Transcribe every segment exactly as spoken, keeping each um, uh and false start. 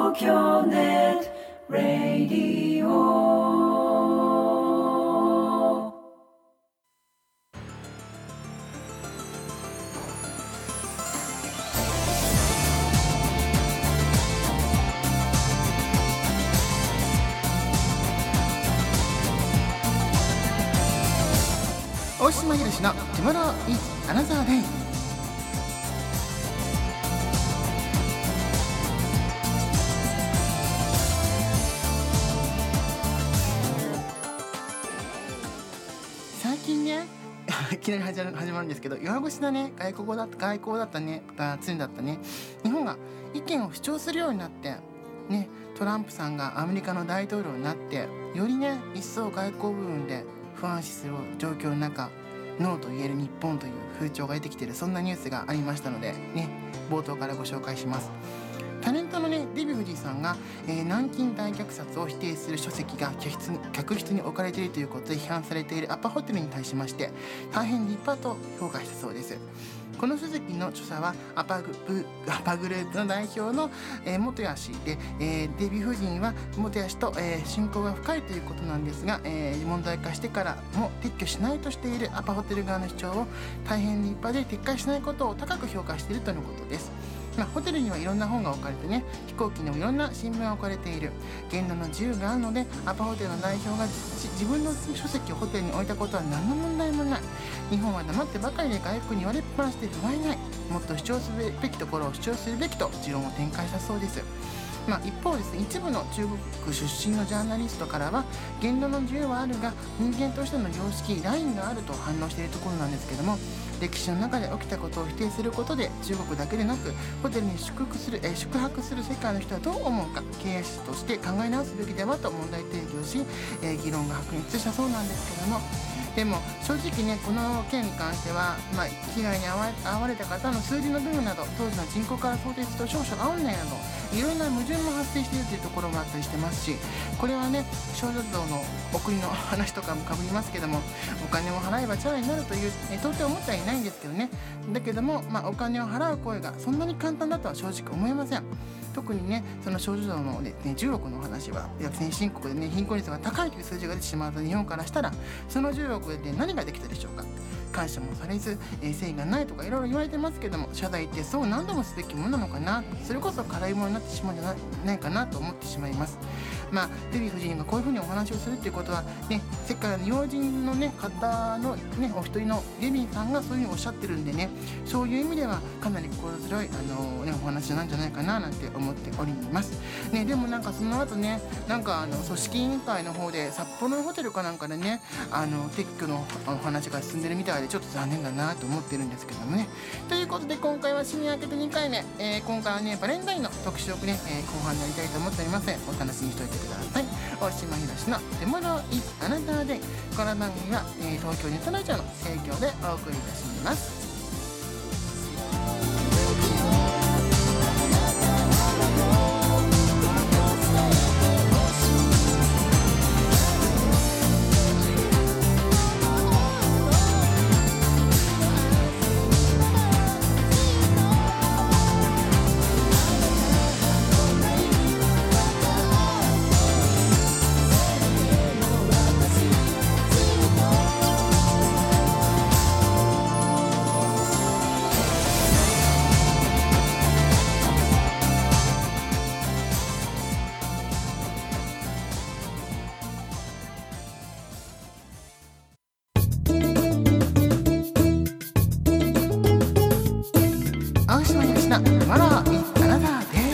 東京ネットラディオ。 大島ひろしの Tomorrow is Another Day。 最近ねいきなり始まる始まるんですけど、弱腰だね、外交だった外交だったねだつんだったね、日本が意見を主張するようになってね、トランプさんがアメリカの大統領になって、よりね一層外交部分で不安視する状況の中、ノーと言える日本という風潮が出てきている、そんなニュースがありましたのでね、冒頭からご紹介します。タレントのねデヴィ夫人さんが、えー、南京大虐殺を否定する書籍が客室に客室に置かれているということで批判されているアパホテルに対しまして大変立派と評価したそうです。この書籍の著者はアパグアパグループの代表の、えー、元谷氏で、えー、デヴィ夫人は元谷氏と、えー、親交が深いということなんですが、えー、問題化してからも撤去しないとしているアパホテル側の主張を大変立派で撤回しないことを高く評価しているとのことです。まあ、ホテルにはいろんな本が置かれてね、飛行機にもいろんな新聞が置かれている、言論の自由があるので、アパホテルの代表が自分の書籍をホテルに置いたことは何の問題もない。日本は黙ってばかりで外国に言われっぱなしで不甲斐ない。もっと主張すべきところを主張するべきと持論を展開したそうです。まあ、一方ですね、一部の中国出身のジャーナリストからは、言論の自由はあるが人間としての常識ラインがあると反応しているところなんですけども、歴史の中で起きたことを否定することで中国だけでなくホテルに宿泊する、え宿泊する世界の人はどう思うか、経営者として考え直すべきではと問題提起をし、えー、議論が白熱したそうなんですけども、でも正直ね、この件に関しては、まあ、被害に遭わ、遭われた方の数字の部分など、当時の人口から想定すると少々合わないなど、いろんな矛盾も発生しているというところもあったりしてますし、これはね、少女像のお国の話とかもかぶりますけども、お金を払えばチャラになるという、え到底思ってはいないんですけどね。だけども、まあ、お金を払う声がそんなに簡単だとは正直思えません。特にね、その少女像の、ね、じゅうおくの話は先進国でね、貧困率が高いという数字が出てしまうと、日本からしたらそのじゅうおくで何ができたでしょうか。感謝もされず、えー、誠意がないとかいろいろ言われてますけども、謝罪ってそう何度もすべきものなのかな、それこそ辛いものになってしまうんじゃ ない, ないかなと思ってしまいます。まあ、デヴィ夫人がこういうふうにお話をするっていうことはね、世界の要人の、ね、方の、ね、お一人のデヴィさんがそういうふうにおっしゃってるんでね、そういう意味ではかなり心強い、あのーね、お話なんじゃないかななんて思っております、ね。でもなんかその後ね、なんかあの組織委員会の方で札幌のホテルかなんかでね、あの撤去のお話が進んでるみたいで、ちょっと残念だなと思ってるんですけどもね。ということで今回は新年明けてにかいめ、えー、今回はねバレンタインの特集をね、えー、後半にやりたいと思っております。お楽しみにしておいてください。大島ひろしの Tomorrow is Another Day。 この番組は、えー、東京ネットラジオの提供でお送りいたします。大島ひろしの Tomorrow is Another Day。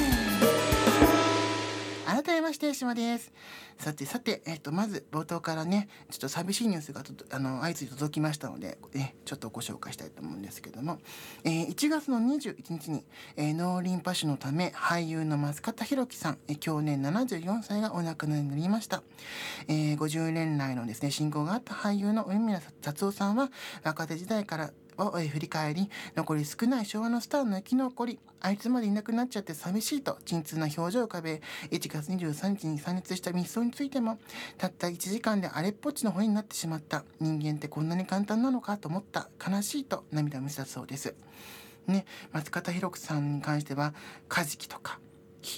改めまして島です。さてさて、えっとまず冒頭からね、ちょっと寂しいニュースがとあの相次いで届きましたので、えちょっとご紹介したいと思うんですけども、えー、いちがつのにじゅういちにちに、えー、脳リンパ腫のため俳優の松方弘樹さん、えー、享年ななじゅうよんさいがお亡くなりになりました。えー、ごじゅうねん来のですね親交があった俳優の梅宮達夫さんは、若手時代からを振り返り、残り少ない昭和のスターの生き残り、あいつまでいなくなっちゃって寂しいと沈痛な表情を浮かべ、いちがつにじゅうさんにちに参列した密葬についても、たったいちじかんであれっぽっちの骨になってしまった、人間ってこんなに簡単なのかと思った、悲しいと涙を見せたそうですね。松方弘樹さんに関してはカジキとかね、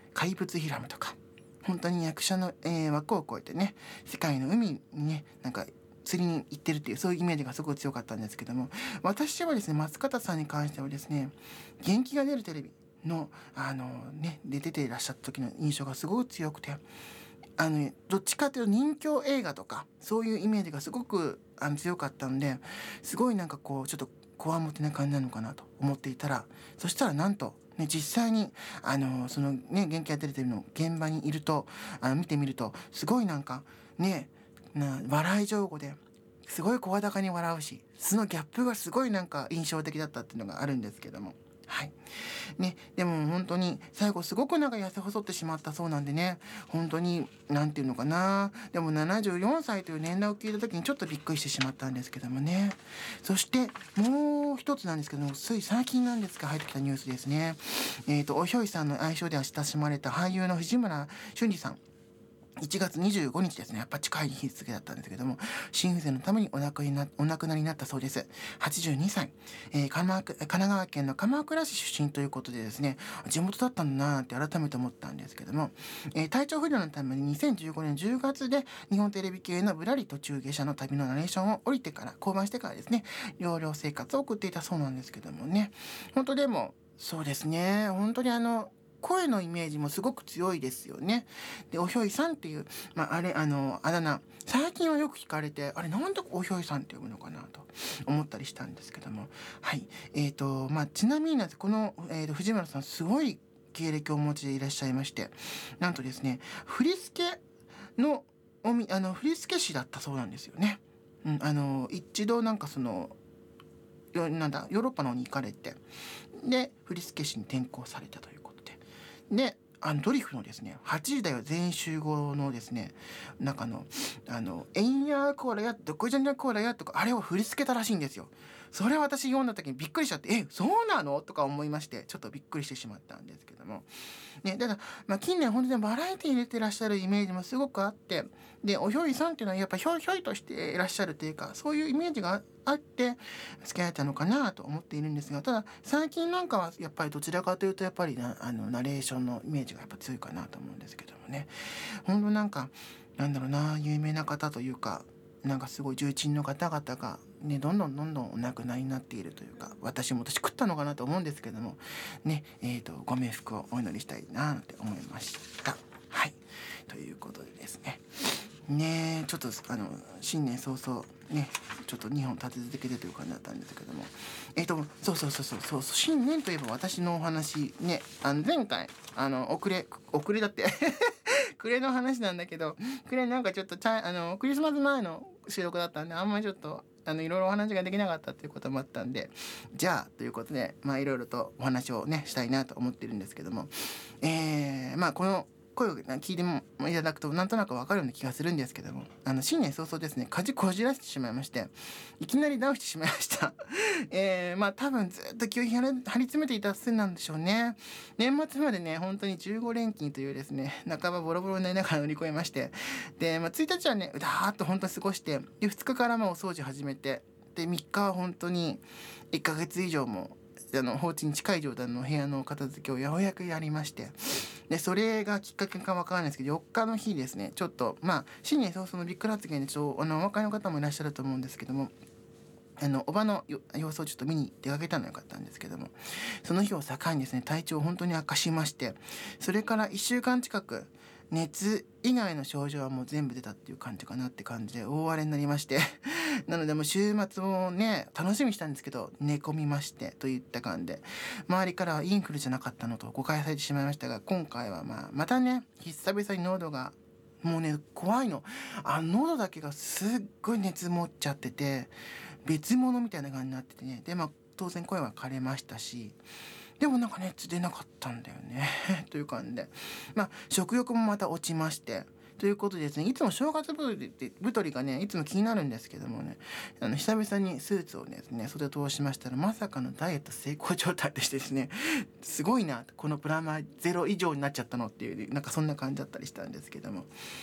怪物ヒラムとか本当に役者の、えー、枠を超えてね世界の海にねなんか釣りに行ってるっていうそういうイメージがすごく強かったんですけども、私はですね松方さんに関してはですね元気が出るテレビのあのねで出ていらっしゃった時の印象がすごく強くて、あの、ね、どっちかというと人気映画とかそういうイメージがすごくあの強かったんで、すごいなんかこうちょっとこわもてな感じなのかなと思っていたら、そしたらなんとね、実際にあのそのね元気が出るテレビの現場にいるとあの見てみるとすごいなんかねな笑い上手ですごい声高に笑うし、そのギャップがすごいなんか印象的だったっていうのがあるんですけども、はいね、でも本当に最後すごくなんか痩せ細ってしまったそうなんでね、本当になんていうのかな、でもななじゅうよんさいという年代を聞いた時にちょっとびっくりしてしまったんですけどもね。そしてもう一つなんですけども、つい最近なんですが入ってきたニュースですね。えーとおひょいさんの愛称では親しまれた俳優の藤村俊二さん、いちがつにじゅうごにちですね、やっぱ近い日付だったんですけども、心不全のためにお亡くなお亡くなりになったそうです。はちじゅうにさい、えー、神奈川県の鎌倉市出身ということでですね、地元だったんだなって改めて思ったんですけども、えー、体調不良のためににせんじゅうごねんじゅうがつで日本テレビ系のぶらり途中下車の旅のナレーションを降りてから降板してからですね、療養生活を送っていたそうなんですけどもね、本当でもそうですね、本当にあの声のイメージもすごく強いですよね。で、おひょいさんっていう、まあ、あれ、あの、あだ名、最近はよく聞かれて、あれ、なんでおひょいさんって呼ぶのかなと思ったりしたんですけども、はい。えっと、まあ、ちなみになんです、この、えーと、藤村さん、すごい経歴をお持ちでいらっしゃいまして、なんとですね、振り付けの、おみ、あの、振り付け師だったそうなんですよね。うん、あの、一度なんかその、よなんだ、ヨーロッパの方に行かれて、で、振付師に転校されたということで。で、あのドリフのですね、はちじだよ全員集合のですね、中の、あの、えんやこらや、どこじゃんじゃこらやとか、あれを振り付けたらしいんですよ。それを私読んだ時にびっくりしちゃって、え、そうなのとか思いまして、ちょっとびっくりしてしまったんですけども。ね、ただ、まあ、近年本当にバラエティ入れてらっしゃるイメージもすごくあって、で、おひょいさんっていうのはやっぱひょいひょいとしていらっしゃるというか、そういうイメージがあって付き合えたのかなと思っているんですが、ただ最近なんかはやっぱりどちらかというとやっぱりなあのナレーションのイメージがやっぱ強いかなと思うんですけどもね。本当なんかなんだろうな、有名な方というか、なんかすごい重鎮の方々がねどんどんどんどんお亡くなりになっているというか、私も年食ったのかなと思うんですけどもね、えーとご冥福をお祈りしたいなって思いました。はい、ということでですね。ねちょっとあの新年早々ねちょっとにほん立て続けてという感じだったんですけども、えっ、ー、とそうそうそうそうそう新年といえば私のお話ね、あの前回あの遅れ遅れだって暮れの話なんだけど、暮れなんかちょっとちゃあのクリスマス前の収録だったんで、あんまりちょっとあのいろいろお話ができなかったということもあったんで、じゃあということでまあいろいろとお話をねしたいなと思ってるんですけども、えー、まあこの声を聞いてもいただくとなんとなくわかるような気がするんですけども、あの新年早々ですね、かじこじらせてしまいまして、いきなりダウンしてしまいましたえー、まあ多分ずっと気を張り詰めていたせいなんでしょうね。年末までね本当にじゅうご連勤というですね半ばボロボロになりながら乗り越えまして、で、まあ、ついたちはねうだーっと本当に過ごして、でふつかからまあお掃除始めて、でみっかは本当にいっかげつ以上もあの放置に近い状態の部屋の片付けをようやくやりまして、でそれがきっかけかわからないですけど、よっかの日ですね、ちょっとまあ新年早々のビッグ発言でちょっとあのお分かりの方もいらっしゃると思うんですけども、あのおばの様子をちょっと見に出かけたのはよかったんですけども、その日を境にですね体調を本当に悪化しまして、それからいっしゅうかん近く熱以外の症状はもう全部出たっていう感じかなって感じで大荒れになりましてなのでもう週末もね楽しみにしたんですけど寝込みましてといった感じで、周りからはインフルじゃなかったのと誤解されてしまいましたが、今回はまあまたね久々に喉がもうね怖いの、あ喉だけがすっごい熱持っちゃってて別物みたいな感じになっててね、でまあ当然声は枯れましたし、でもなんか熱出なかったんだよねという感じで、まあ食欲もまた落ちましてということでですね、いつも正月太りって太りがねいつも気になるんですけどもね、あの久々にスーツをですね袖通しましたら、まさかのダイエット成功状態でしてですね、すごいなこのプラマイゼロ以上になっちゃったのっていうなんかそんな感じだったりしたんですけども、